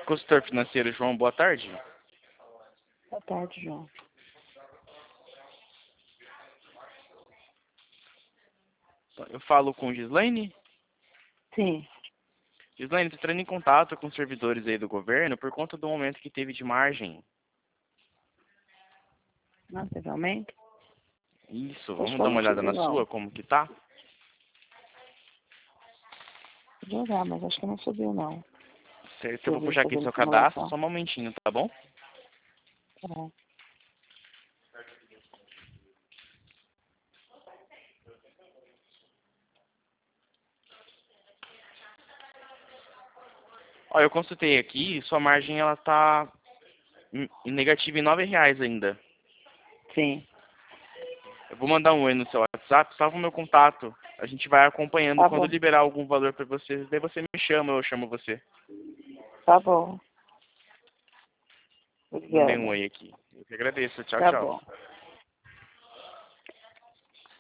Consultor financeiro, João, boa tarde. Boa tarde, João. Eu falo com Gislaine. Sim. Gislaine, estou entrando em contato com os servidores aí do governo por conta do aumento que teve de margem. Não teve aumento? Isso, Acho vamos que dar eu uma não olhada subi, na não. sua, como que tá? Podia olhar, mas acho que não subiu, não. Certo, eu vou puxar aqui Fazendo seu cadastro, simulação. só um momentinho, tá bom? Tá bom. Ó, eu consultei aqui, sua margem ela tá em negativo em R$ 9 ainda. Sim. Eu vou mandar um oi no seu WhatsApp, salva o meu contato. A gente vai acompanhando Tá quando bom. liberar algum valor para você. Daí você me chama, eu chamo você. Tá bom. Mandei um Obrigada. oi aqui. Eu que agradeço. Tchau, Tá tchau. bom.